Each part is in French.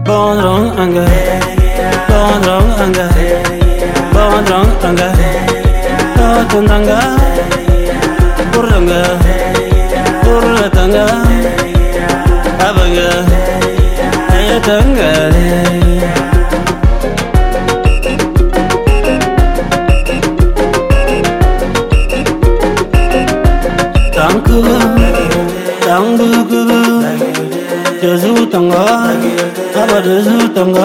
Bondrong anga, bondrong anga, bondrong anga, totanga, uranga, uratanga, abanga, ayatanga. Tankubu, tangukubu, Jesu tanga, abadu tanga,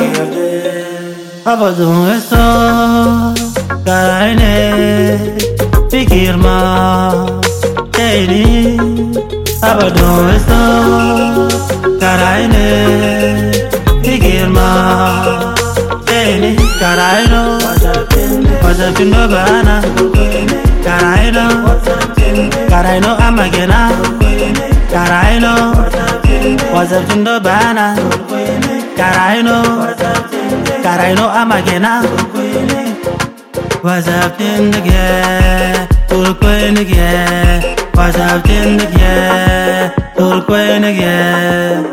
abadu eso, karaine, pikirma, teini, abadu eso, karaine, pikirma, teini, karaino, wajapindo bana, karaino, karaino amagena, karaino. What's in the banner? Karaino amagena. What's up in the gear? Turquoise again. What's up in the gear? Turquoise again.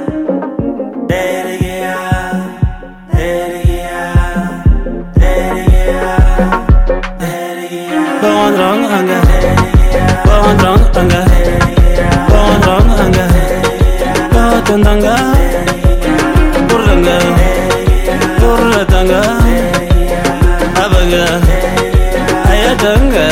Bondrong anga, bondrong anga, bondrong anga. Tanga, uranga, uratanga, abanga, ayatanga.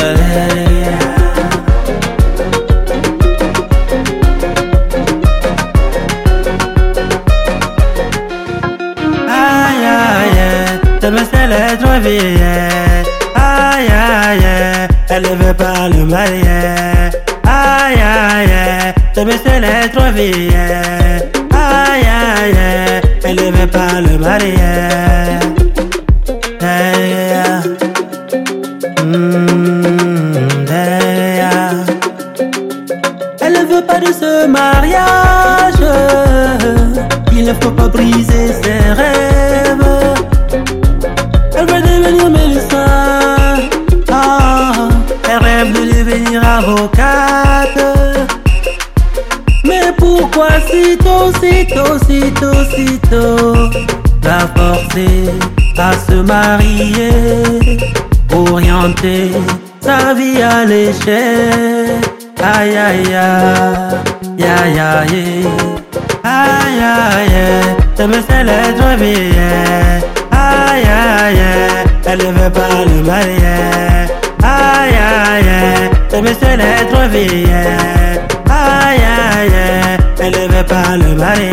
Aïe aïe, ça me fait l'être vieille. Aïe aïe, elle ne veut pas le marier. Aïe aïe, ça me fait l'être vieille. Aïe aïe, elle ne veut pas le marier. Elle ne veut pas de ce mariage. Il ne faut pas briser ses rêves. Elle veut devenir médecin. Elle rêve de devenir avocate. Mais pourquoi sitôt la forcer à se marier, orienter sa vie à l'échec? Aïe aïe aïe, aïe aïe, aïe aïe, ça me fait l'être vieille. Aïe aïe, elle ne veut pas le marier. Aïe aïe, ça me fait l'être vieille. Aïe aïe, elle ne veut pas le marier.